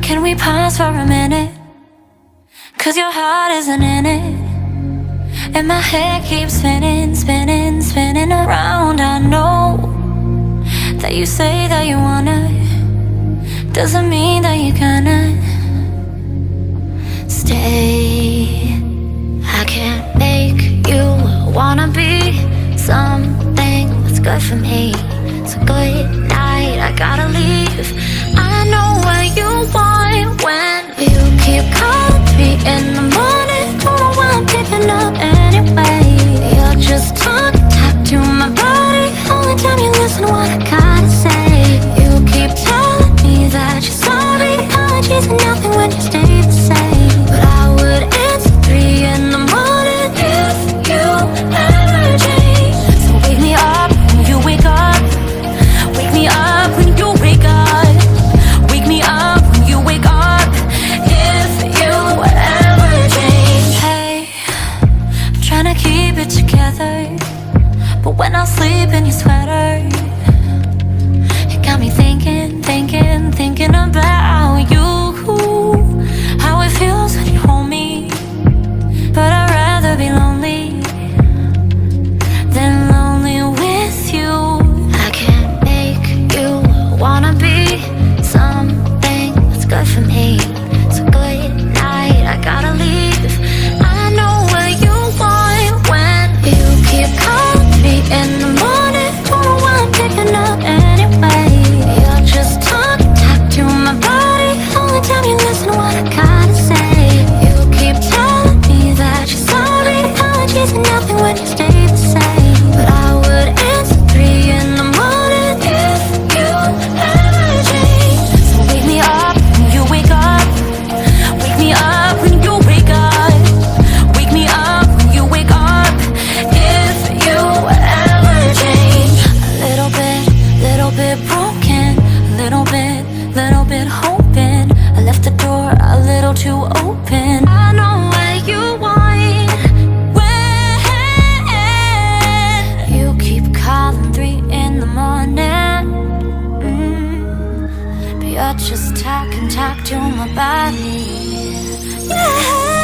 Can we pause for a minute? 'Cause your heart isn't in it, and my head keeps spinning, spinning, spinning around. I know that you say that you wanna, doesn't mean that you're gonna stay. I can't make you wanna be something that's good for me. So good night, I gotta leave. I know what you want when you keep calling me in the morning. Don't know why I'm picking up anyway. You're just talking to my body. Only time you listen to what I gotta say. You keep telling me that you're sorry. Apologies are nothing when you stay the same. But I would answer 3 in the morning if you ever change. So wake me up when you wake up. Wake me up when you wake up. Wake me up when you wake up. If you ever change. Hey, I'm trying to keep it together, but when I sleep in your sweater, it got me thinking, thinking, thinking about you. How it feels when you hold me, but I'd rather be lonely than lonely with you. I can't make you wanna be something that's good for me. So good night, I gotta leave. I know what you want when you keep calling me in the morning. Don't know why I'm picking up anyway. You're just talking to my body. Only time you listen to what I gotta say. You keep telling me that you're sorry. Apologies are nothing when you stay the same. But I would answer 3 in the morning if you ever change. So wake me up when you wake up. Wake me up when you wake up. Wake me up when you wake up. If you ever change. A little bit broken. Little bit hoping. I left the door a little too open. I know what you want when you keep calling 3 in the morning. But you're just talking to my body. Yeah.